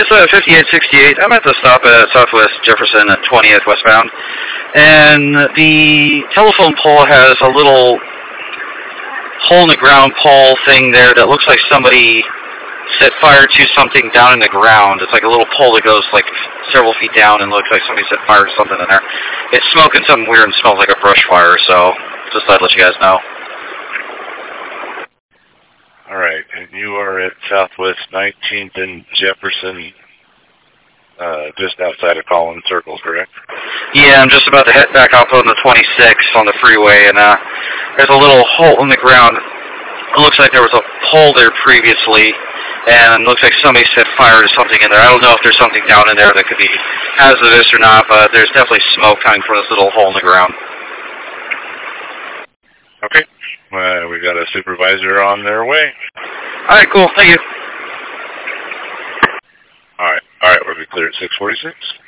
it's 5868. I'm at the stop at Southwest Jefferson at 20th westbound. And the telephone pole has a little hole-in-the-ground pole thing there that looks like somebody set fire to something down in the ground. It's like a little pole that goes like several feet down and looks like somebody set fire to something in there. It's smoking something weird and smells like a brush fire, so just thought I'd let you guys know. All right, and you are at Southwest 19th and Jefferson, just outside of Collins Circle, correct? Yeah, I'm just about to head back out on the 26 on the freeway, and there's a little hole in the ground. It looks like there was a pole there previously, and it looks like somebody set fire to something in there. I don't know if there's something down in there that could be hazardous or not, but there's definitely smoke coming from this little hole in the ground. Okay. We got a supervisor on their way. All right, cool. Thank you. All right, we'll be clear at 646.